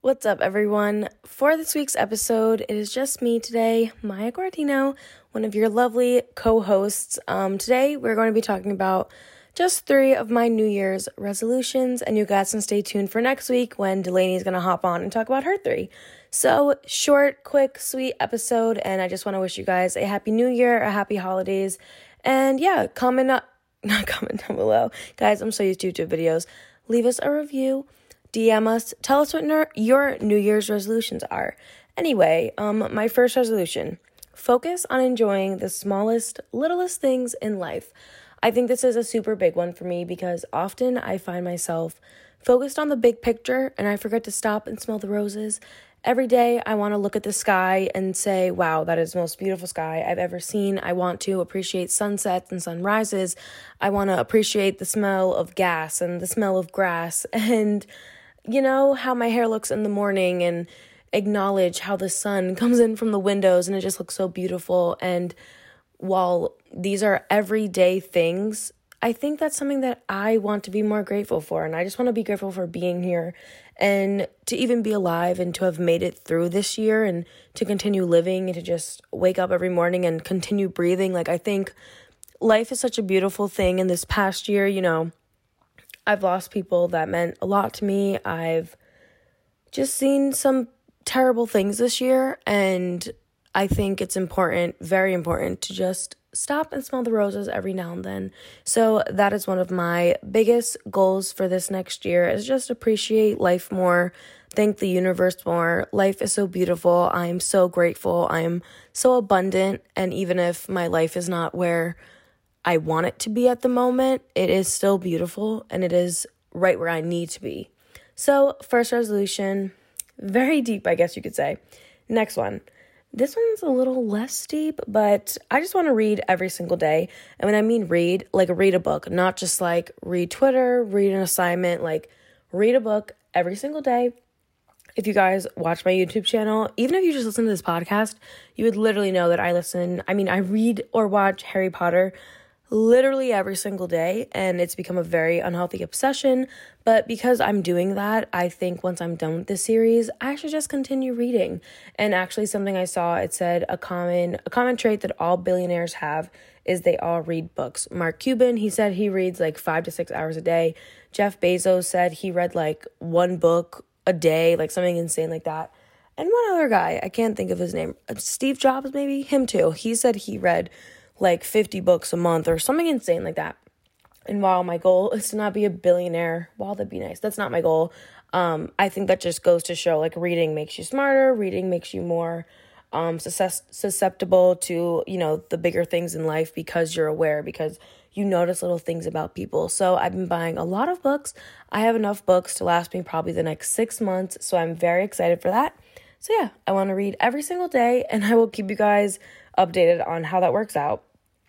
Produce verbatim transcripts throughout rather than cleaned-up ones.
What's up, everyone? For this week's episode, it is just me today, Maya Guardino, one of your lovely co-hosts. Um, today, we're going to be talking about just three of my New Year's resolutions, and you guys can stay tuned for next week when Delaney is going to hop on and talk about her three. So, short, quick, sweet episode, and I just want to wish you guys a happy New Year, a happy holidays, and yeah, comment up, not comment down below. Guys, I'm so used to YouTube videos. Leave us a review. D M us, tell us what ner- your New Year's resolutions are. Anyway, um, my first resolution, focus on enjoying the smallest, littlest things in life. I think this is a super big one for me because often I find myself focused on the big picture and I forget to stop and smell the roses. Every day I want to look at the sky and say, wow, that is the most beautiful sky I've ever seen. I want to appreciate sunsets and sunrises. I want to appreciate the smell of gas and the smell of grass and you know, how my hair looks in the morning and acknowledge how the sun comes in from the windows and it just looks so beautiful. And while these are everyday things, I think that's something that I want to be more grateful for. And I just want to be grateful for being here and to even be alive and to have made it through this year and to continue living and to just wake up every morning and continue breathing. Like, I think life is such a beautiful thing. In this past year, you know, I've lost people that meant a lot to me. I've just seen some terrible things this year, and I think it's important, very important, to just stop and smell the roses every now and then. So that is one of my biggest goals for this next year, is just appreciate life more, thank the universe more. Life is so beautiful. I am so grateful. I am so abundant, and even if my life is not where I want it to be at the moment, it is still beautiful and it is right where I need to be. So, first resolution, very deep, I guess you could say. Next one. This one's a little less deep, but I just want to read every single day. And when I mean read, like read a book, not just like read Twitter, read an assignment, like read a book every single day. If you guys watch my YouTube channel, even if you just listen to this podcast, you would literally know that I listen, I mean, I read or watch Harry Potter literally every single day, and it's become a very unhealthy obsession. But because I'm doing that, I think once I'm done with this series, I should just continue reading. And actually, something I saw, it said a common a common trait that all billionaires have is they all read books. Mark Cuban, he said he reads like five to six hours a day. Jeff Bezos said he read like one book a day, like something insane like that. And one other guy, I can't think of his name, Steve Jobs maybe, him too. He said he read like fifty books a month or something insane like that. And while my goal is to not be a billionaire, wow, that'd be nice. That's not my goal. Um, I think that just goes to show like reading makes you smarter. Reading makes you more um, susceptible to, you know, the bigger things in life because you're aware, because you notice little things about people. So I've been buying a lot of books. I have enough books to last me probably the next six months. So I'm very excited for that. So yeah, I want to read every single day and I will keep you guys updated on how that works out.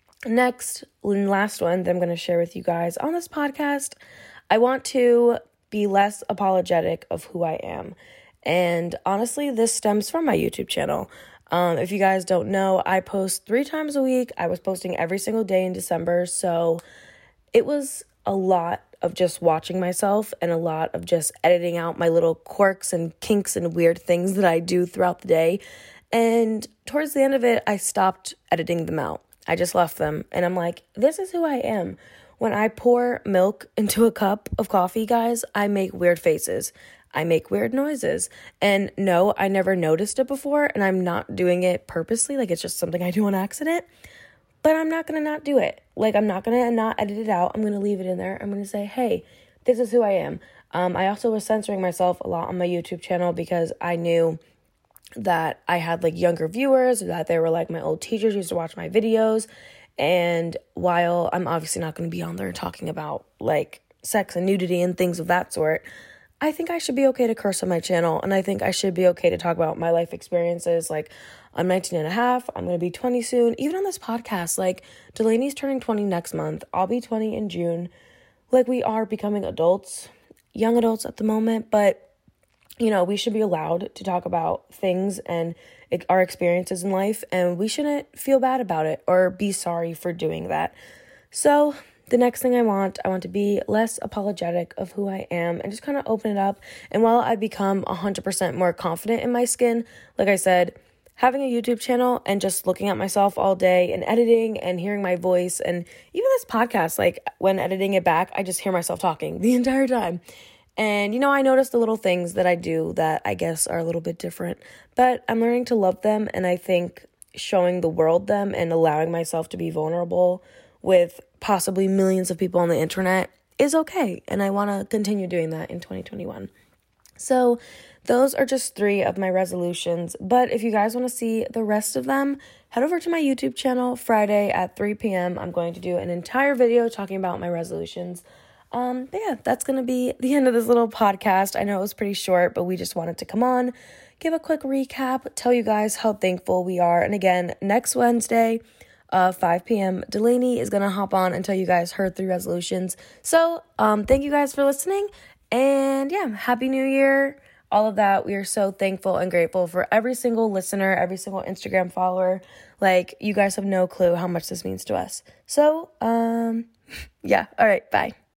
Next and last one that I'm going to share with you guys on this podcast, I want to be less apologetic of who I am. And honestly, this stems from my YouTube channel. Um, if you guys don't know, I post three times a week. I was posting every single day in December. So it was a lot of just watching myself and a lot of just editing out my little quirks and kinks and weird things that I do throughout the day. And towards the end of it, I stopped editing them out. I just left them. And I'm like, this is who I am. When I pour milk into a cup of coffee, guys, I make weird faces. I make weird noises. And no, I never noticed it before. And I'm not doing it purposely. Like, it's just something I do on accident. But I'm not going to not do it. Like, I'm not going to not edit it out. I'm going to leave it in there. I'm going to say, hey, this is who I am. Um, I also was censoring myself a lot on my YouTube channel because I knew that I had like younger viewers, that they were like my old teachers who used to watch my videos. And while I'm obviously not going to be on there talking about like sex and nudity and things of that sort, I think I should be okay to curse on my channel. And I think I should be okay to talk about my life experiences. Like, I'm nineteen and a half. I'm going to be twenty soon. Even on this podcast, like Delaney's turning twenty next month. I'll be twenty in June. Like, we are becoming adults, young adults at the moment, but you know, we should be allowed to talk about things and our experiences in life, and we shouldn't feel bad about it or be sorry for doing that. So the next thing I want, I want to be less apologetic of who I am and just kind of open it up. And while I become one hundred percent more confident in my skin, like I said, having a YouTube channel and just looking at myself all day and editing and hearing my voice, and even this podcast, like when editing it back, I just hear myself talking the entire time. And, you know, I noticed the little things that I do that I guess are a little bit different, but I'm learning to love them. And I think showing the world them and allowing myself to be vulnerable with possibly millions of people on the internet is okay. And I want to continue doing that in twenty twenty-one. So those are just three of my resolutions. But if you guys want to see the rest of them, head over to my YouTube channel Friday at three p.m. I'm going to do an entire video talking about my resolutions. Um, but yeah, that's going to be the end of this little podcast. I know it was pretty short, but we just wanted to come on, give a quick recap, tell you guys how thankful we are. And again, next Wednesday, uh, five p.m., Delaney is going to hop on and tell you guys her three resolutions. So, um, thank you guys for listening. And yeah, Happy New Year, all of that. We are so thankful and grateful for every single listener, every single Instagram follower. Like, you guys have no clue how much this means to us. So, um, yeah. All right. Bye.